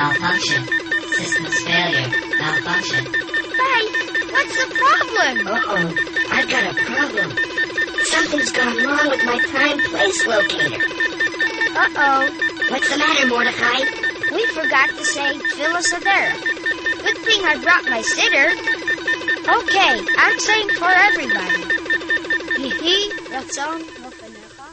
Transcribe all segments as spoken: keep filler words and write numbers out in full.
Malfunction. Systems failure. Malfunction. Mike, what's the problem? Uh-oh, I've got a problem. Something's gone wrong with my time-place locator. Uh-oh. What's the matter, Mordecai? We forgot to say Philosothera. Good thing I brought my sitter. Okay, I'm saying for everybody. Hihi, ratzon, mofanecha.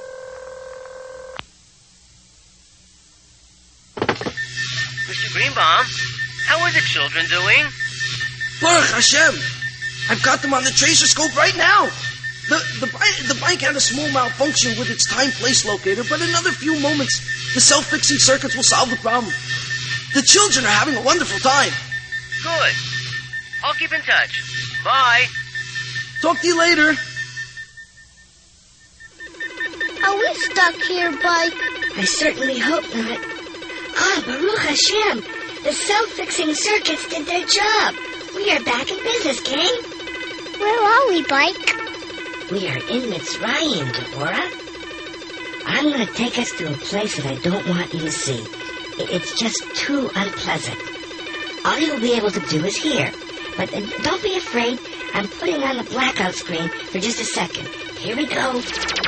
Mister Greenbaum, how are the children doing? Baruch Hashem! I've got them on the tracer scope right now. The the bike, the bike had a small malfunction with its time-place locator, but in another few moments, the self-fixing circuits will solve the problem. The children are having a wonderful time. Good. I'll keep in touch. Bye. Talk to you later. Are we stuck here, Bike? I certainly hope not. Ah, Baruch Hashem! The self-fixing circuits did their job. We are back in business, gang. Where are we, Bike? We are in Mitzrayim, Deborah. I'm going to take us to a place that I don't want you to see. It's just too unpleasant. All you'll be able to do is hear. But uh, don't be afraid. I'm putting on the blackout screen for just a second. Here we go.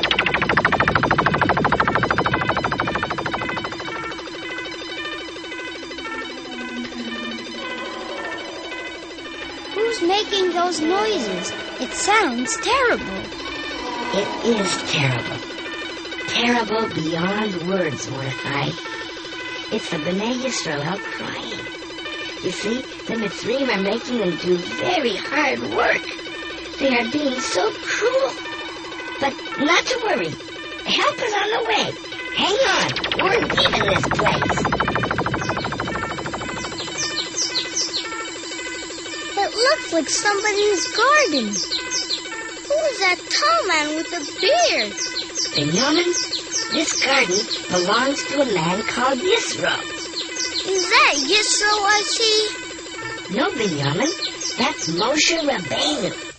Who's making those noises? It sounds terrible. It is terrible. Terrible beyond words, Mordecai. It's the B'nai Yisrael crying. You see, the Mitzrayim are making them do very hard work. They are being so cruel. But not to worry. Help is on the way. Hang on. We're leaving this place. It looks like somebody's garden. Who is that tall man with the beard? Binyamin, this garden belongs to a man called Yisro. Is that Yisro I see? No, Binyamin, that's Moshe Rabbeinu.